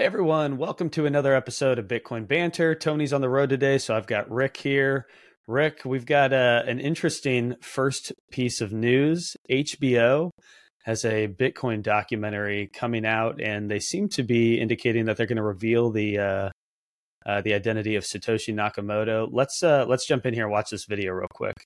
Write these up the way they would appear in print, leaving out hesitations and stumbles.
everyone, welcome to another episode of Bitcoin Banter. Tony's on the road today, so I've got Rick here. Rick, we've got an interesting first piece of news. HBO has a Bitcoin documentary coming out, and they seem to be indicating that they're going to reveal the identity of Satoshi Nakamoto. Let's jump in here and watch this video real quick.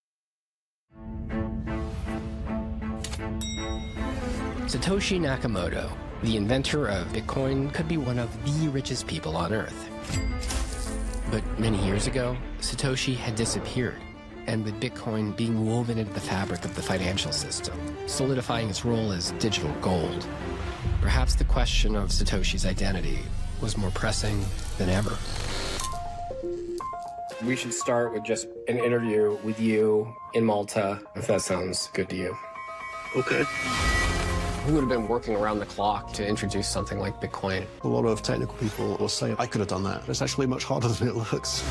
Satoshi Nakamoto, the inventor of Bitcoin, could be one of the richest people on Earth. But many years ago, Satoshi had disappeared, and with Bitcoin being woven into the fabric of the financial system, solidifying its role as digital gold, perhaps the question of Satoshi's identity was more pressing than ever. We should start with just an interview with you in Malta, if that sounds good to you. Okay. We would have been working around the clock to introduce something like Bitcoin. A lot of technical people will say, I could have done that. It's actually much harder than it looks.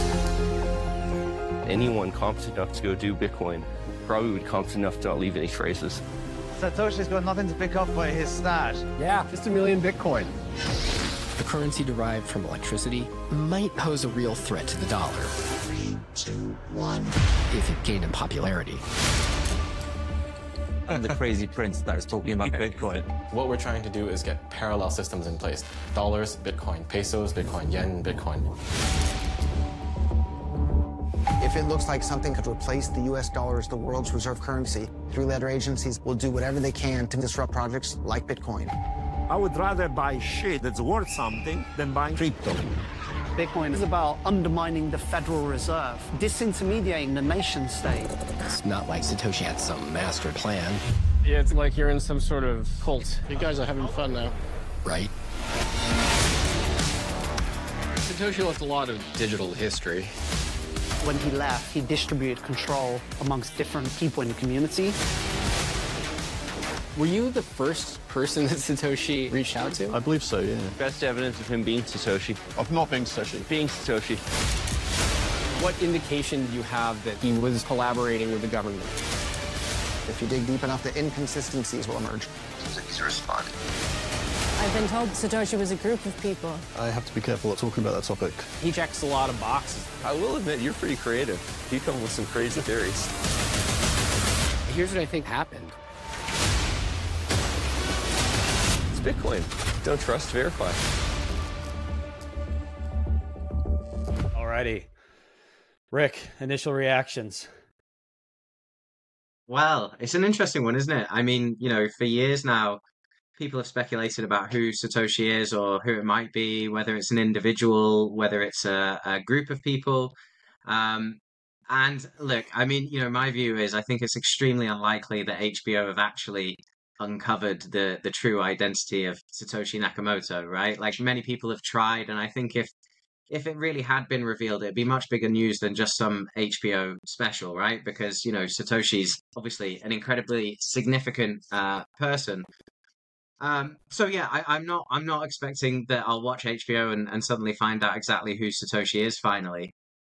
Anyone competent enough to go do Bitcoin probably would be competent enough to not leave any traces. Satoshi's got nothing to pick up by his stash. Yeah, just 1 million Bitcoin. The currency derived from electricity might pose a real threat to the dollar. 3, 2, 1. If it gained in popularity. And the crazy prince starts talking about Bitcoin. What we're trying to do is get parallel systems in place. Dollars, Bitcoin, pesos, Bitcoin, yen, Bitcoin. If it looks like something could replace the US dollar as the world's reserve currency, three-letter agencies will do whatever they can to disrupt projects like Bitcoin. I would rather buy shit that's worth something than buying crypto. Bitcoin is about undermining the Federal Reserve, disintermediating the nation state. It's not like Satoshi had some master plan. Yeah, it's like you're in some sort of cult. You guys are having fun now. Right? Satoshi left a lot of digital history. When he left, he distributed control amongst different people in the community. Were you the first person that Satoshi reached out to? I believe so, yeah. Best evidence of him being Satoshi. Of not being Satoshi. Being Satoshi. What indication do you have that he was collaborating with the government? If you dig deep enough, the inconsistencies will emerge. Seems like he's responding. I've been told Satoshi was a group of people. I have to be careful of talking about that topic. He checks a lot of boxes. I will admit, you're pretty creative. You come with some crazy theories. Here's what I think happened. It's Bitcoin. Don't trust, verify. Alrighty. Rick, initial reactions. Well, it's an interesting one, isn't it? I mean, for years now, people have speculated about who Satoshi is or who it might be, whether it's an individual, whether it's a group of people. And look, I mean, my view is I think it's extremely unlikely that HBO have actually uncovered the true identity of Satoshi Nakamoto, right? Like many people have tried, and I think if it really had been revealed, it'd be much bigger news than just some HBO special, right? Because, Satoshi's obviously an incredibly significant person. So yeah, I'm not expecting that I'll watch HBO and suddenly find out exactly who Satoshi is finally.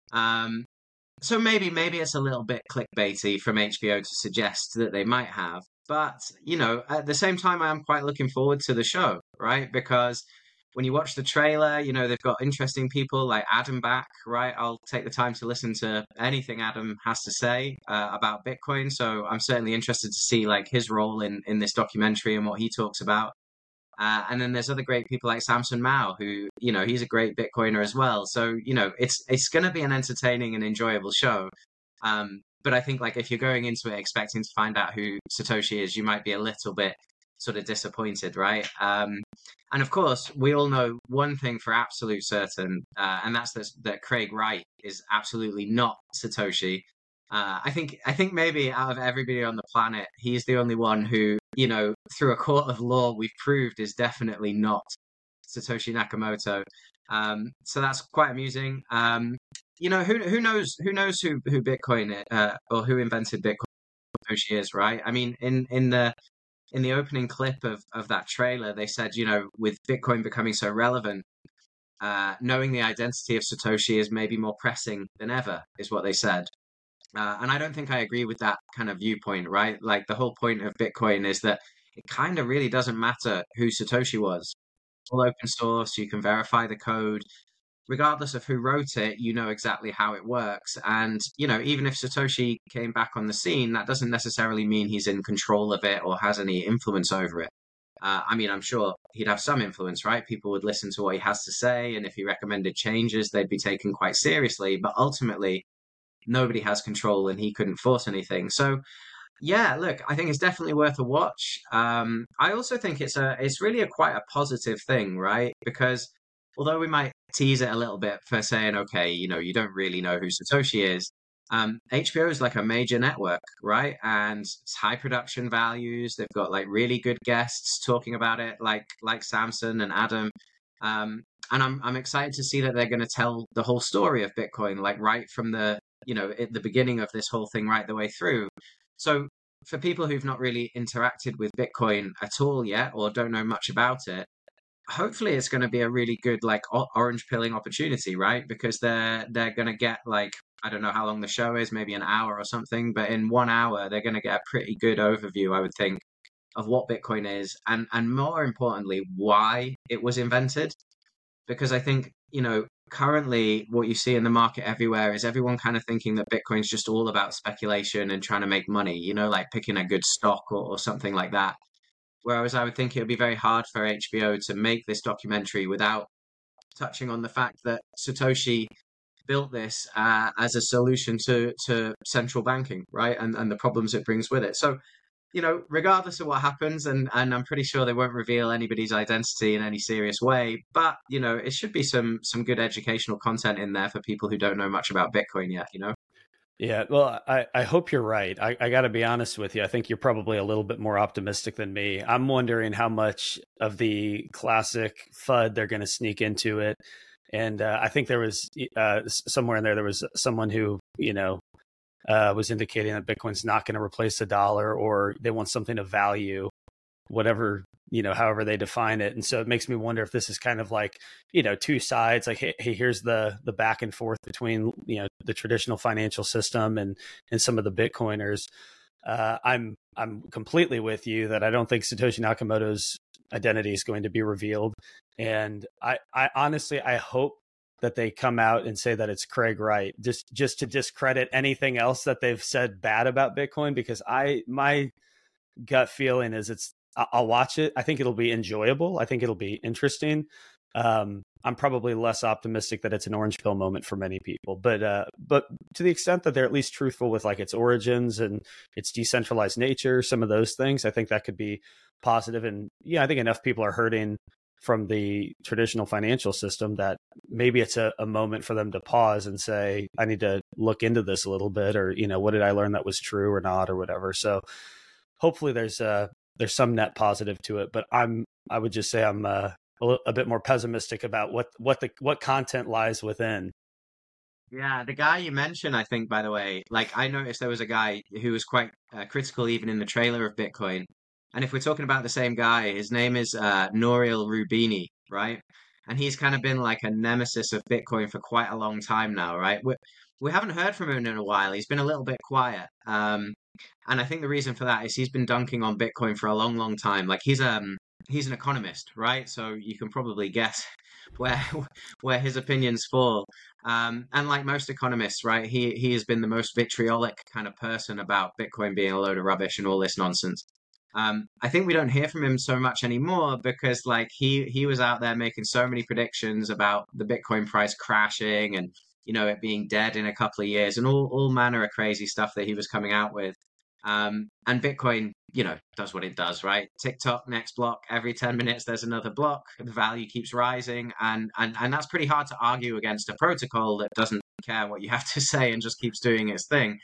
So maybe it's a little bit clickbaity from HBO to suggest that they might have. But, at the same time, I am quite looking forward to the show, right? Because when you watch the trailer, they've got interesting people like Adam back, right? I'll take the time to listen to anything Adam has to say about Bitcoin. So I'm certainly interested to see like his role in this documentary and what he talks about. And then there's other great people like Samson Mao, who, he's a great Bitcoiner as well. So, it's going to be an entertaining and enjoyable show. But I think like if you're going into it expecting to find out who Satoshi is, you might be a little bit sort of disappointed, right? And of course, we all know one thing for absolute certain, and that's that Craig Wright is absolutely not Satoshi. I think maybe out of everybody on the planet, he's the only one who, through a court of law, we've proved is definitely not Satoshi Nakamoto. So that's quite amusing. Who knows who Bitcoin or who invented Bitcoin Satoshi is, right? I mean, in the opening clip of that trailer, they said, with Bitcoin becoming so relevant, knowing the identity of Satoshi is maybe more pressing than ever, is what they said. And I don't think I agree with that kind of viewpoint, right? Like the whole point of Bitcoin is that it kind of really doesn't matter who Satoshi was. all open source. You can verify the code. Regardless of who wrote it, you know exactly how it works. And, even if Satoshi came back on the scene, that doesn't necessarily mean he's in control of it or has any influence over it. I'm sure he'd have some influence, right? People would listen to what he has to say, and if he recommended changes, they'd be taken quite seriously. But ultimately, nobody has control, and he couldn't force anything. So, yeah, look, I think it's definitely worth a watch. I also think it's really quite a positive thing, right? Because although we might tease it a little bit for saying, okay, you don't really know who Satoshi is. HBO is like a major network, right? And it's high production values. They've got like really good guests talking about it, like Samson and Adam. And I'm excited to see that they're going to tell the whole story of Bitcoin, like right from at the beginning of this whole thing, right the way through. So for people who've not really interacted with Bitcoin at all yet, or don't know much about it, hopefully it's going to be a really good like orange pilling opportunity, right? Because they're going to get like, I don't know how long the show is, maybe an hour or something, but in 1 hour they're going to get a pretty good overview, I would think, of what Bitcoin is, and more importantly, why it was invented. Because I think, currently what you see in the market everywhere is everyone kind of thinking that Bitcoin's just all about speculation and trying to make money, like picking a good stock or something like that. Whereas I would think it would be very hard for HBO to make this documentary without touching on the fact that Satoshi built this as a solution to central banking, right? And the problems it brings with it. So, regardless of what happens, and I'm pretty sure they won't reveal anybody's identity in any serious way, but, it should be some good educational content in there for people who don't know much about Bitcoin yet, Yeah, well, I hope you're right. I got to be honest with you. I think you're probably a little bit more optimistic than me. I'm wondering how much of the classic FUD they're going to sneak into it. And I think there was somewhere in there was someone who, was indicating that Bitcoin's not going to replace the dollar, or they want something of value, whatever, however they define it. And so it makes me wonder if this is kind of like, two sides, like, hey, here's the back and forth between, the traditional financial system and some of the Bitcoiners. I'm completely with you that I don't think Satoshi Nakamoto's identity is going to be revealed. And I honestly, I hope that they come out and say that it's Craig Wright, just to discredit anything else that they've said bad about Bitcoin, because my gut feeling is I'll watch it. I think it'll be enjoyable. I think it'll be interesting. I'm probably less optimistic that it's an orange pill moment for many people, but to the extent that they're at least truthful with like its origins and its decentralized nature, some of those things, I think that could be positive. And yeah, I think enough people are hurting from the traditional financial system that maybe it's a moment for them to pause and say, I need to look into this a little bit, or, what did I learn that was true or not, or whatever. So hopefully there's some net positive to it, but I would just say I'm a bit more pessimistic about what content lies within. Yeah, the guy you mentioned, I think, by the way, like I noticed there was a guy who was quite critical even in the trailer of Bitcoin. And if we're talking about the same guy, his name is Nouriel Roubini, right? And he's kind of been like a nemesis of Bitcoin for quite a long time now, right? We haven't heard from him in a while. He's been a little bit quiet. And I think the reason for that is he's been dunking on Bitcoin for a long, long time. Like he's an economist, right? So you can probably guess where his opinions fall. And like most economists, right, he has been the most vitriolic kind of person about Bitcoin being a load of rubbish and all this nonsense. I think we don't hear from him so much anymore because like he was out there making so many predictions about the Bitcoin price crashing and it being dead in a couple of years and all manner of crazy stuff that he was coming out with. And Bitcoin, does what it does, right? TikTok, next block, every 10 minutes there's another block. The value keeps rising, and that's pretty hard to argue against a protocol that doesn't care what you have to say and just keeps doing its thing.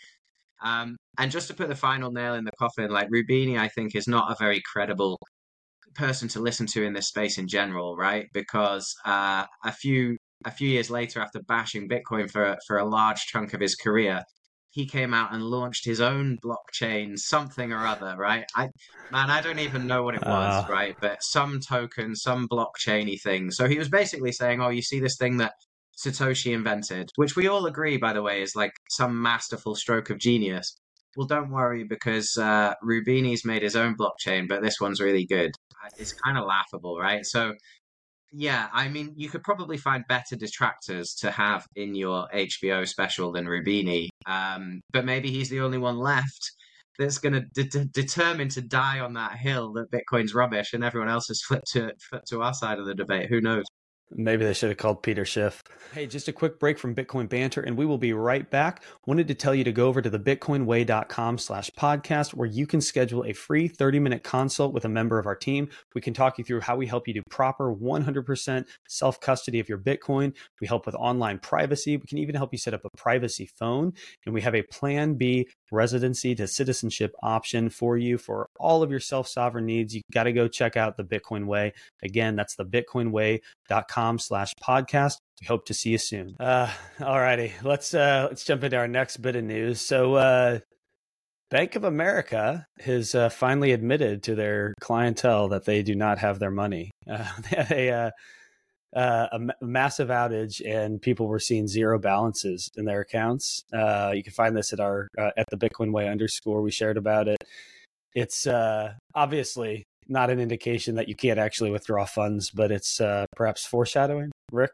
And just to put the final nail in the coffin, like Roubini, I think is not a very credible person to listen to in this space in general, right? Because a few years later, after bashing Bitcoin for a large chunk of his career, he came out and launched his own blockchain, something or other, right? I don't even know what it was, right? But some token, some blockchain-y thing. So he was basically saying, oh, you see this thing that Satoshi invented, which we all agree, by the way, is like some masterful stroke of genius. Well, don't worry, because Roubini's made his own blockchain, but this one's really good. It's kind of laughable, right? So Yeah, I mean, you could probably find better detractors to have in your HBO special than Rubini. But maybe he's the only one left that's going to determine to die on that hill that Bitcoin's rubbish, and everyone else has flipped to our side of the debate. Who knows? Maybe they should have called Peter Schiff. Hey, just a quick break from Bitcoin Banter, and we will be right back. Wanted to tell you to go over to thebitcoinway.com/podcast, where you can schedule a free 30-minute consult with a member of our team. We can talk you through how we help you do proper 100% self-custody of your Bitcoin. We help with online privacy. We can even help you set up a privacy phone. And we have a Plan B residency to citizenship option for you for all of your self-sovereign needs. You got to go check out the Bitcoin Way. Again, that's thebitcoinway.com/podcast. We hope to see you soon. All righty, let's jump into our next bit of news. So Bank of America has finally admitted to their clientele that they do not have their money. They had a massive outage, and people were seeing zero balances in their accounts. You can find this at our at the Bitcoin Way _ we shared about it. It's obviously not an indication that you can't actually withdraw funds, but it's perhaps foreshadowing. Rick?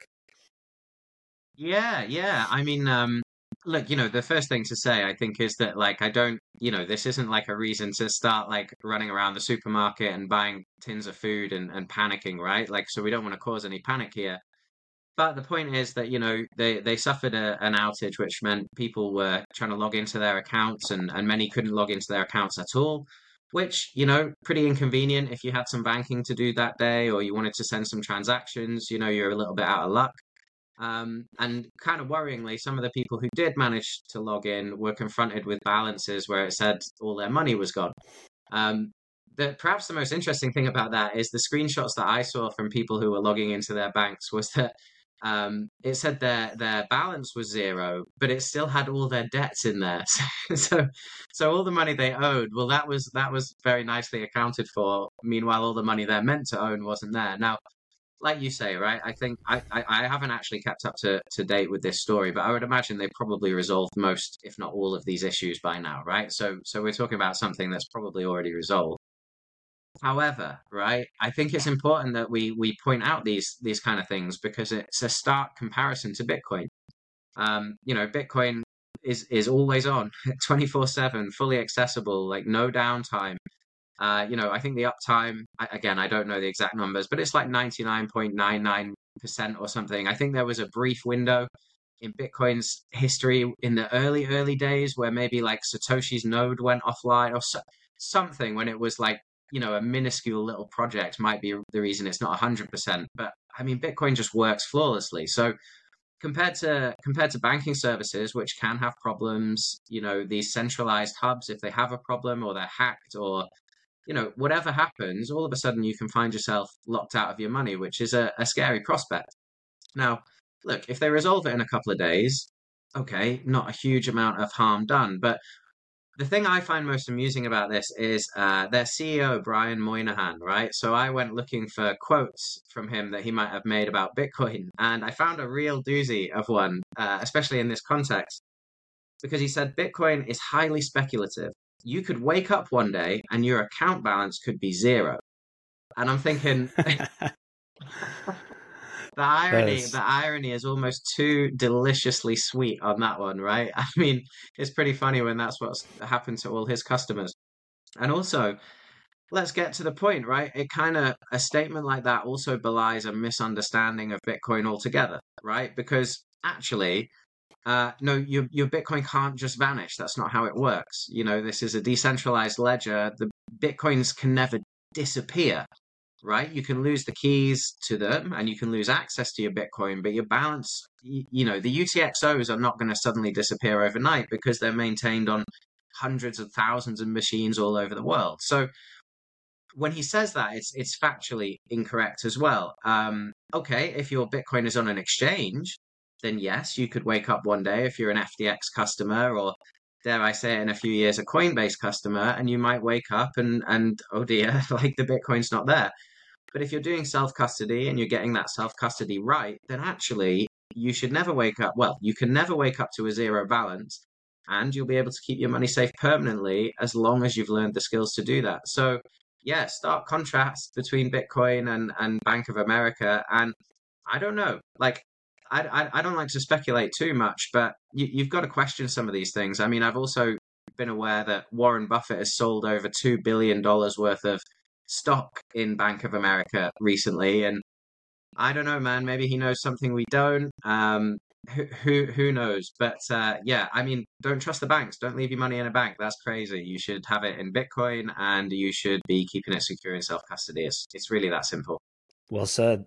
Yeah. I mean, look, the first thing to say, I think, is that, like, I don't, this isn't like a reason to start, like, running around the supermarket and buying tins of food and panicking, right? Like, so we don't want to cause any panic here. But the point is that, they suffered an outage, which meant people were trying to log into their accounts, and many couldn't log into their accounts at all, which, pretty inconvenient if you had some banking to do that day, or you wanted to send some transactions, you're a little bit out of luck. And kind of worryingly, some of the people who did manage to log in were confronted with balances where it said all their money was gone. Perhaps the most interesting thing about that is the screenshots that I saw from people who were logging into their banks was that it said their balance was zero, but it still had all their debts in there. So all the money they owed, well, that was very nicely accounted for. Meanwhile, all the money they're meant to own wasn't there. Now, like you say, right, I think I haven't actually kept up to date with this story, but I would imagine they probably resolved most, if not all, of these issues by now, right? So we're talking about something that's probably already resolved. However, right, I think it's important that we point out these kind of things, because it's a stark comparison to Bitcoin. Bitcoin is always on, 24/7, fully accessible, like no downtime. I think the uptime, again, I don't know the exact numbers, but it's like 99.99% or something. I think there was a brief window in Bitcoin's history in the early days where maybe like Satoshi's node went offline or something, when it was like, a minuscule little project might be the reason it's not 100%. But I mean, Bitcoin just works flawlessly. So compared to banking services, which can have problems, these centralized hubs, if they have a problem or they're hacked or whatever happens, all of a sudden you can find yourself locked out of your money, which is a scary prospect. Now, look, if they resolve it in a couple of days, okay, not a huge amount of harm done. But the thing I find most amusing about this is their CEO, Brian Moynihan, right? So I went looking for quotes from him that he might have made about Bitcoin, and I found a real doozy of one, especially in this context, because he said Bitcoin is highly speculative. You could wake up one day and your account balance could be zero. And I'm thinking, the irony is almost too deliciously sweet on that one, right? I mean, it's pretty funny when that's what's happened to all his customers. And also, let's get to the point, right? A statement like that also belies a misunderstanding of Bitcoin altogether, right? Because actually, no, your Bitcoin can't just vanish. That's not how it works. This is a decentralized ledger. The Bitcoins can never disappear, right? You can lose the keys to them and you can lose access to your Bitcoin, but your balance, the UTXOs are not going to suddenly disappear overnight, because they're maintained on hundreds of thousands of machines all over the world. So when he says that, it's factually incorrect as well. Okay, if your Bitcoin is on an exchange, then yes, you could wake up one day, if you're an FTX customer, or dare I say it, in a few years, a Coinbase customer, and you might wake up and oh dear, like the Bitcoin's not there. But if you're doing self-custody and you're getting that self-custody right, then actually you should never wake up. Well, you can never wake up to a zero balance, and you'll be able to keep your money safe permanently as long as you've learned the skills to do that. So stark contrast between Bitcoin and Bank of America. And I don't know, like, I don't like to speculate too much, but you've got to question some of these things. I mean, I've also been aware that Warren Buffett has sold over $2 billion worth of stock in Bank of America recently. And I don't know, man, maybe he knows something we don't. Who knows? But yeah, I mean, don't trust the banks. Don't leave your money in a bank. That's crazy. You should have it in Bitcoin, and you should be keeping it secure in self-custody. It's really that simple. Well said.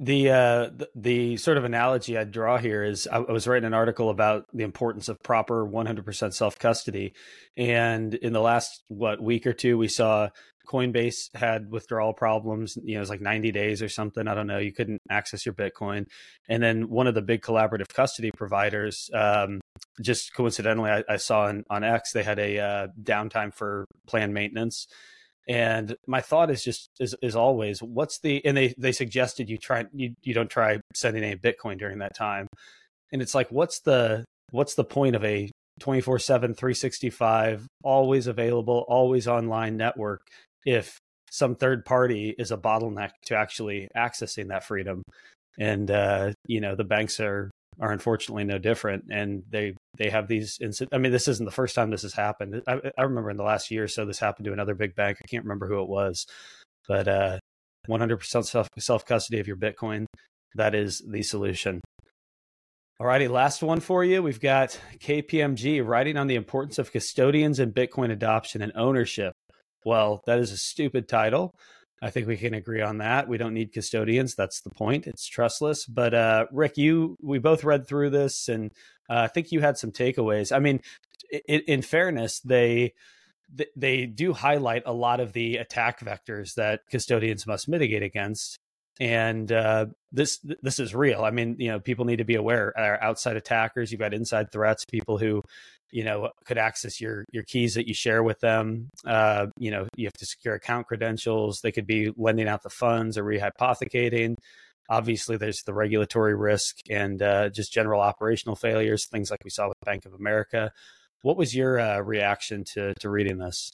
The sort of analogy I'd draw here is I was writing an article about the importance of proper 100% self-custody. And in the last, week or two, we saw Coinbase had withdrawal problems. You know, it was like 90 days or something. I don't know. You couldn't access your Bitcoin. And then one of the big collaborative custody providers, just coincidentally, I saw on X, they had a downtime for planned maintenance. And my thought is just is always, and they suggested you don't try sending any Bitcoin during that time. And it's like, what's the point of a 24/7, 365, always available, always online network if some third party is a bottleneck to actually accessing that freedom? And the banks are unfortunately no different, and they have these I mean, this isn't the first time this has happened. I remember in the last year or so this happened to another big bank. I can't remember who it was, but 100% self custody of your Bitcoin, that is the solution. Alrighty, last one for you. We've got KPMG writing on the importance of custodians in Bitcoin adoption and ownership. Well, that is a stupid title. I think we can agree on that. We don't need custodians. That's the point. It's trustless. But Rick, we both read through this, and I think you had some takeaways. I mean, in fairness, they do highlight a lot of the attack vectors that custodians must mitigate against. And this is real. I mean, people need to be aware. Outside attackers, you've got inside threats, people who could access your keys that you share with them. You have to secure account credentials. They could be lending out the funds or rehypothecating. Obviously, there's the regulatory risk and just general operational failures, things like we saw with Bank of America. What was your reaction to reading this?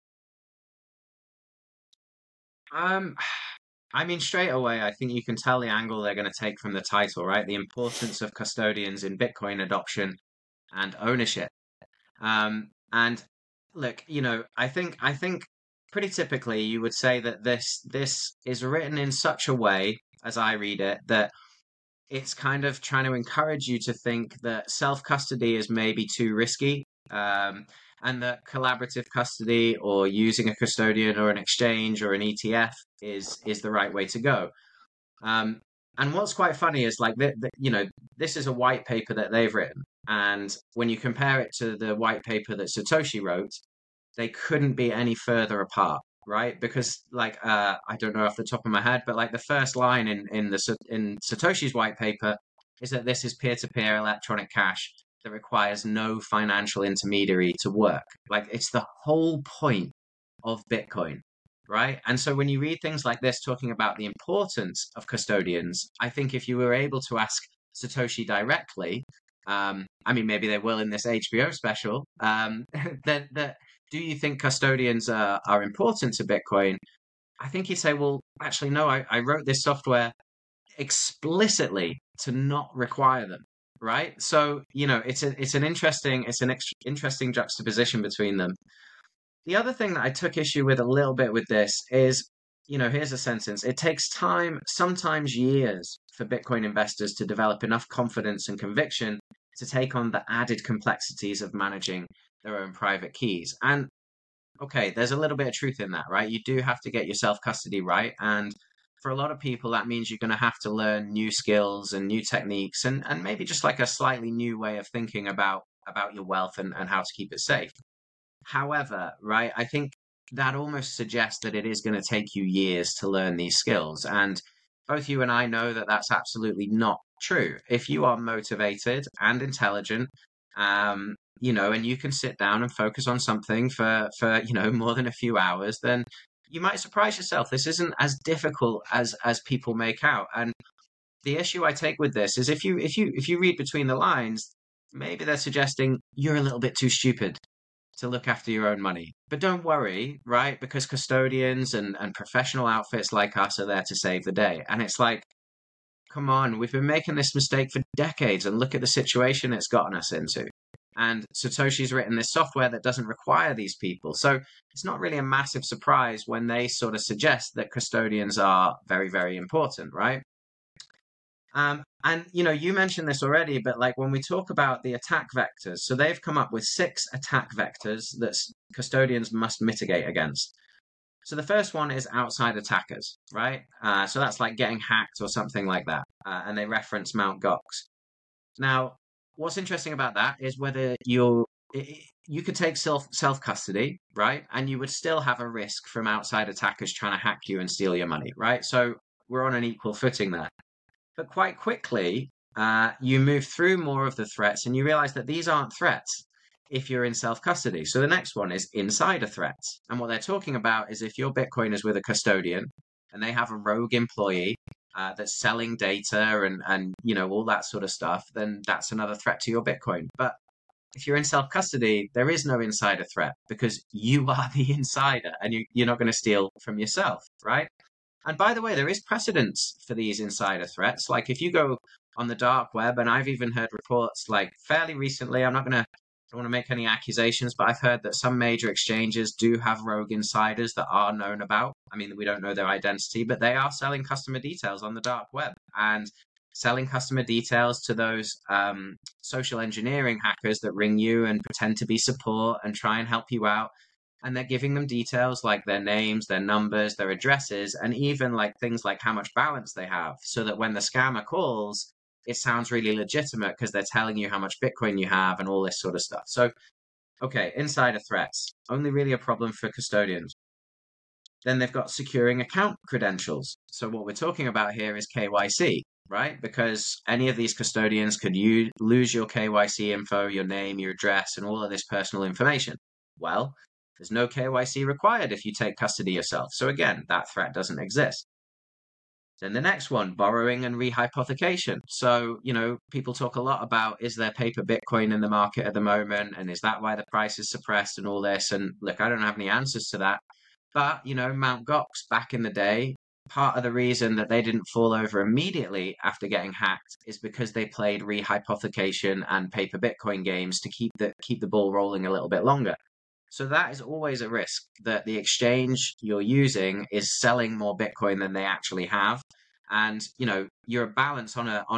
I mean, straight away, I think you can tell the angle they're going to take from the title, right? The importance of custodians in Bitcoin adoption and ownership. And look, I think pretty typically you would say that this is written in such a way, as I read it, that it's kind of trying to encourage you to think that self-custody is maybe too risky, and that collaborative custody or using a custodian or an exchange or an ETF is the right way to go. And what's quite funny is this is a white paper that they've written. And when you compare it to the white paper that Satoshi wrote, they couldn't be any further apart, right? Because I don't know off the top of my head, but the first line in Satoshi's white paper is that this is peer-to-peer electronic cash that requires no financial intermediary to work. It's the whole point of Bitcoin, right? And so when you read things like this talking about the importance of custodians, I think if you were able to ask Satoshi directly, I mean, maybe they will in this HBO special, that do you think custodians are important to Bitcoin? I think he'd say, well, actually, no, I wrote this software explicitly to not require them. Right. So, it's an interesting juxtaposition between them. The other thing that I took issue with a little bit with this is, here's a sentence. It takes time, sometimes years, for Bitcoin investors to develop enough confidence and conviction to take on the added complexities of managing their own private keys. And okay, there's a little bit of truth in that, right? You do have to get your self-custody right. And for a lot of people, that means you're going to have to learn new skills and new techniques and maybe just a slightly new way of thinking about your wealth and how to keep it safe. However, right, I think that almost suggests that it is going to take you years to learn these skills. And both you and I know that that's absolutely not true. If you are motivated and intelligent, and you can sit down and focus on something for more than a few hours, then you might surprise yourself. This isn't as difficult as people make out. And the issue I take with this is if you read between the lines, maybe they're suggesting you're a little bit too stupid to look after your own money. But don't worry, right? Because custodians and professional outfits like us are there to save the day. And it's like, come on, we've been making this mistake for decades and look at the situation it's gotten us into. And Satoshi's written this software that doesn't require these people. So it's not really a massive surprise when they sort of suggest that custodians are very, very important, right? And, you know, you mentioned this already, but like when we talk about the attack vectors, so they've come up with 6 attack vectors that custodians must mitigate against. So the first one is outside attackers, right? So that's like getting hacked or something like that. And they reference Mt. Gox. Now, what's interesting about that is whether you could take self-custody, right? And you would still have a risk from outside attackers trying to hack you and steal your money, right? So we're on an equal footing there. But quite quickly, you move through more of the threats and you realize that these aren't threats if you're in self-custody. So the next one is insider threats. And what they're talking about is if your Bitcoin is with a custodian and they have a rogue employee that's selling data and you know, all that sort of stuff, then that's another threat to your Bitcoin. But if you're in self-custody, there is no insider threat because you are the insider and you're not going to steal from yourself, right? And by the way, there is precedence for these insider threats. Like if you go on the dark web, and I've even heard reports like fairly recently, I don't want to make any accusations, but I've heard that some major exchanges do have rogue insiders that are known about. I mean, we don't know their identity, but they are selling customer details on the dark web and selling customer details to those social engineering hackers that ring you and pretend to be support and try and help you out. And they're giving them details like their names, their numbers, their addresses, and even like things like how much balance they have, so that when the scammer calls, it sounds really legitimate because they're telling you how much Bitcoin you have and all this sort of stuff. So, okay, insider threats, only really a problem for custodians. Then they've got securing account credentials. So what we're talking about here is KYC, right? Because any of these custodians could lose your KYC info, your name, your address, and all of this personal information. Well, there's no KYC required if you take custody yourself. So again, that threat doesn't exist. Then the next one, borrowing and rehypothecation. So, you know, people talk a lot about, is there paper Bitcoin in the market at the moment? And is that why the price is suppressed and all this? And look, I don't have any answers to that. But, you know, Mt. Gox back in the day, part of the reason that they didn't fall over immediately after getting hacked is because they played rehypothecation and paper Bitcoin games to keep the ball rolling a little bit longer. So that is always a risk, that the exchange you're using is selling more Bitcoin than they actually have. And, you know, your balance on a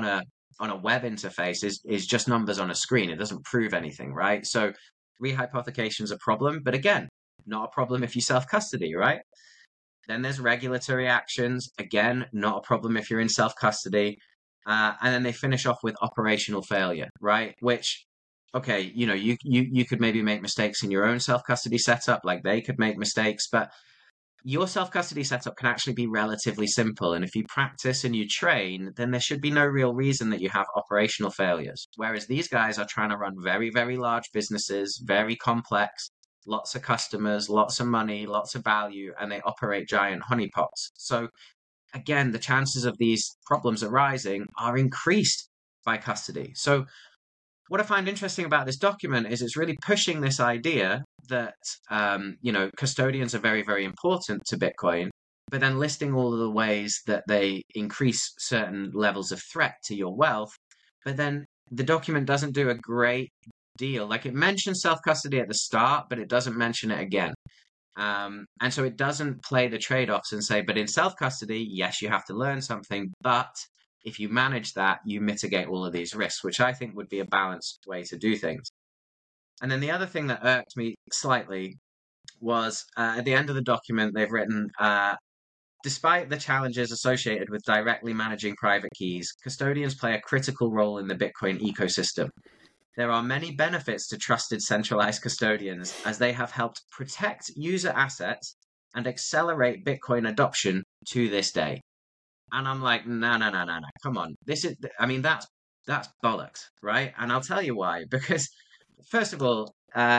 web interface is just numbers on a screen. It doesn't prove anything, right? So rehypothecation is a problem, but again, not a problem if you self-custody, right? Then there's regulatory actions. Again, not a problem if you're in self-custody. And then they finish off with operational failure, right? Which, okay, you know, you could maybe make mistakes in your own self-custody setup, like they could make mistakes, but your self-custody setup can actually be relatively simple. And if you practice and you train, then there should be no real reason that you have operational failures. Whereas these guys are trying to run very, very large businesses, very complex, lots of customers, lots of money, lots of value, and they operate giant honeypots. So again, the chances of these problems arising are increased by custody. So what I find interesting about this document is it's really pushing this idea that, you know, custodians are very, very important to Bitcoin, but then listing all of the ways that they increase certain levels of threat to your wealth. But then the document doesn't do a great deal. Like it mentions self-custody at the start, but it doesn't mention it again. And so it doesn't play the trade-offs and say, but in self-custody, yes, you have to learn something, but if you manage that, you mitigate all of these risks, which I think would be a balanced way to do things. And then the other thing that irked me slightly was at the end of the document, they've written, despite the challenges associated with directly managing private keys, custodians play a critical role in the Bitcoin ecosystem. There are many benefits to trusted centralized custodians as they have helped protect user assets and accelerate Bitcoin adoption to this day. And I'm like, no, come on. That's bollocks, right? And I'll tell you why. Because, first of all,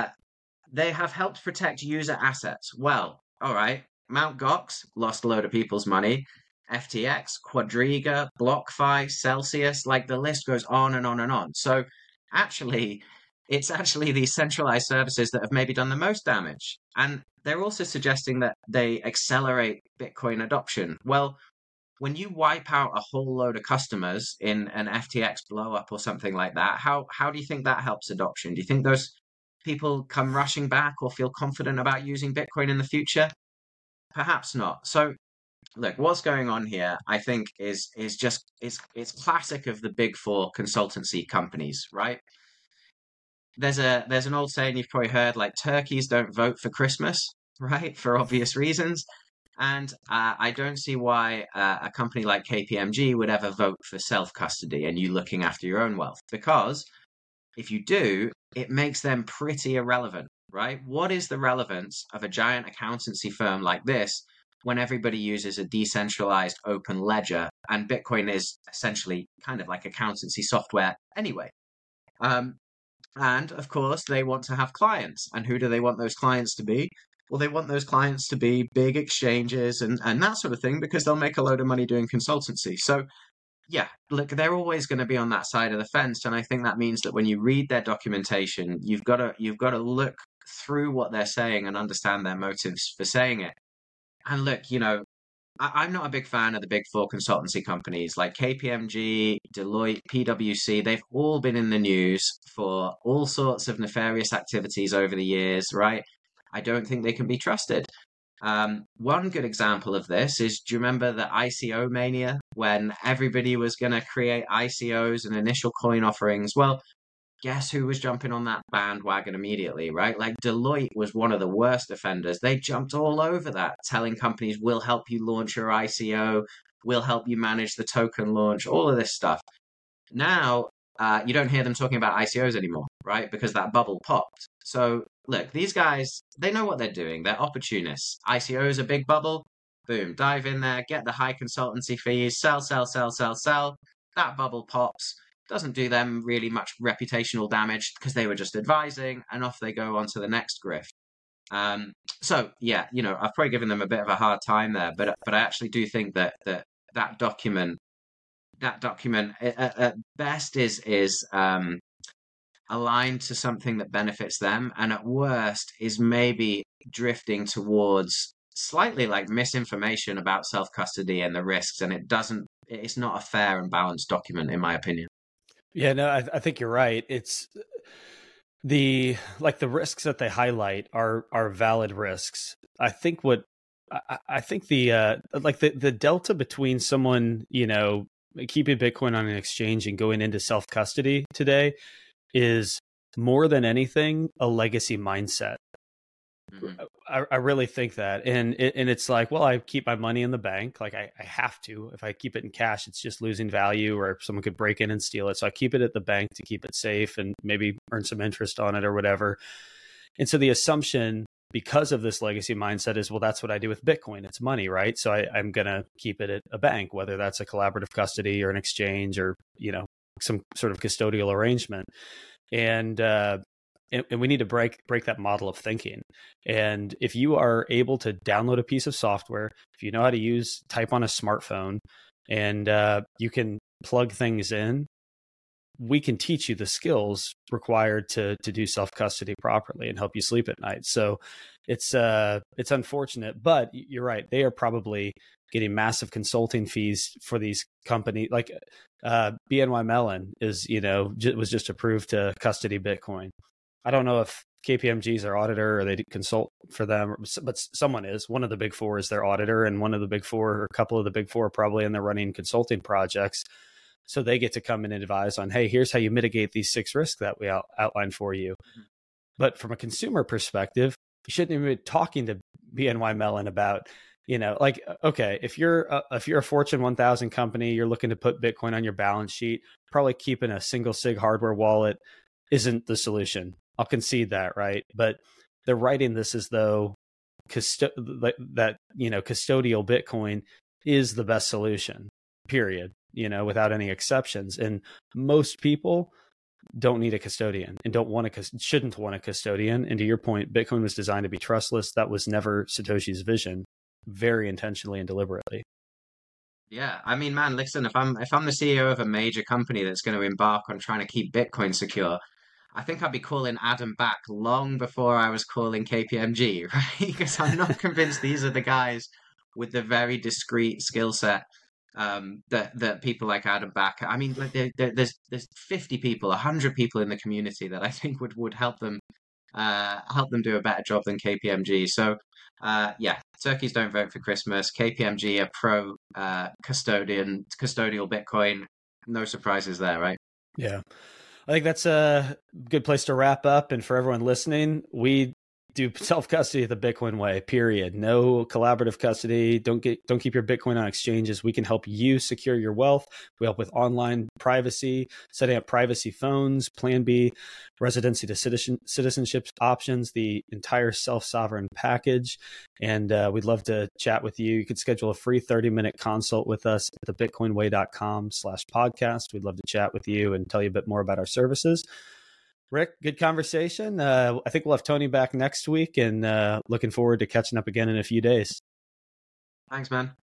they have helped protect user assets. Well, all right, Mt. Gox lost a load of people's money. FTX, Quadriga, BlockFi, Celsius, like the list goes on and on and on. So actually, it's actually these centralized services that have maybe done the most damage. And they're also suggesting that they accelerate Bitcoin adoption. Well, when you wipe out a whole load of customers in an FTX blow up or something like that, how do you think that helps adoption? Do you think those people come rushing back or feel confident about using Bitcoin in the future? Perhaps not. So look, what's going on here, I think, is just it's classic of the big four consultancy companies, right? There's an old saying you've probably heard, like turkeys don't vote for Christmas, right? For obvious reasons. And I don't see why a company like KPMG would ever vote for self-custody and you looking after your own wealth. Because if you do, it makes them pretty irrelevant, right? What is the relevance of a giant accountancy firm like this when everybody uses a decentralized open ledger and Bitcoin is essentially kind of like accountancy software anyway? And of course, they want to have clients. And who do they want those clients to be? Well, they want those clients to be big exchanges and that sort of thing because they'll make a load of money doing consultancy. So yeah, look, they're always going to be on that side of the fence. And I think that means that when you read their documentation, you've got to look through what they're saying and understand their motives for saying it. And look, I'm not a big fan of the big four consultancy companies like KPMG, Deloitte, PwC. They've all been in the news for all sorts of nefarious activities over the years, right? I don't think they can be trusted. One good example of this is, do you remember the ICO mania when everybody was going to create ICOs and initial coin offerings? Well, guess who was jumping on that bandwagon immediately, right? Like Deloitte was one of the worst offenders. They jumped all over that, telling companies, we'll help you launch your ICO, we'll help you manage the token launch, all of this stuff. Now, you don't hear them talking about ICOs anymore, right? Because that bubble popped. So look, these guys, they know what they're doing. They're opportunists. ICO is a big bubble. Boom, dive in there, get the high consultancy fees, sell. That bubble pops. Doesn't do them really much reputational damage because they were just advising, and off they go on to the next grift. So yeah, I've probably given them a bit of a hard time there, but I actually do think that document at best is aligned to something that benefits them, and at worst is maybe drifting towards slightly like misinformation about self-custody and the risks, and it's not a fair and balanced document in my opinion. Yeah, no, I think you're right. It's the risks that they highlight are valid risks. I think the delta between someone, keeping Bitcoin on an exchange and going into self-custody today is more than anything a legacy mindset. Mm-hmm. I really think that, and it's like, well, I keep my money in the bank, like I have to. If I keep it in cash, it's just losing value, or someone could break in and steal it. So I keep it at the bank to keep it safe and maybe earn some interest on it or whatever. And so the assumption, because of this legacy mindset, is, well, that's what I do with Bitcoin. It's money, right? So I'm going to keep it at a bank, whether that's a collaborative custody or an exchange or some sort of custodial arrangement. And we need to break that model of thinking. And if you are able to download a piece of software, if you know how to type on a smartphone, and you can plug things in, we can teach you the skills required to do self-custody properly and help you sleep at night. So it's unfortunate, but you're right. They are probably getting massive consulting fees for these companies. Like BNY Mellon was just approved to custody Bitcoin. I don't know if KPMG is their auditor or they consult for them, but someone is. One of the big four is their auditor, and one of the big four, or a couple of the big four, probably, and they're running consulting projects. So they get to come and advise on, hey, here's how you mitigate these 6 risks that we outlined for you. Mm-hmm. But from a consumer perspective, you shouldn't even be talking to BNY Mellon about, okay, if you're a Fortune 1000 company, you're looking to put Bitcoin on your balance sheet, probably keeping a single sig hardware wallet isn't the solution. I'll concede that, right? But they're writing this as though custodial Bitcoin is the best solution, period, without any exceptions. And most people don't need a custodian and shouldn't want a custodian. And to your point, Bitcoin was designed to be trustless. That was never Satoshi's vision, very intentionally and deliberately. Yeah, I mean, man, listen, if I'm the CEO of a major company that's going to embark on trying to keep Bitcoin secure, I think I'd be calling Adam back long before I was calling KPMG, right? Because I'm not convinced these are the guys with the very discrete skill set that people like Adam Back. I mean, like there's 50 people, 100 people in the community that I think would help them do a better job than KPMG. So yeah, turkeys don't vote for Christmas. KPMG are pro custodial Bitcoin. No surprises there, right? Yeah. I think that's a good place to wrap up. And for everyone listening, we do self-custody the Bitcoin way, period. No collaborative custody. Don't keep your Bitcoin on exchanges. We can help you secure your wealth. We help with online privacy, setting up privacy phones, Plan B, residency to citizenship options, the entire self-sovereign package. And we'd love to chat with you. You could schedule a free 30-minute consult with us at thebitcoinway.com/podcast. We'd love to chat with you and tell you a bit more about our services. Rick, good conversation. I think we'll have Tony back next week, and looking forward to catching up again in a few days. Thanks, man.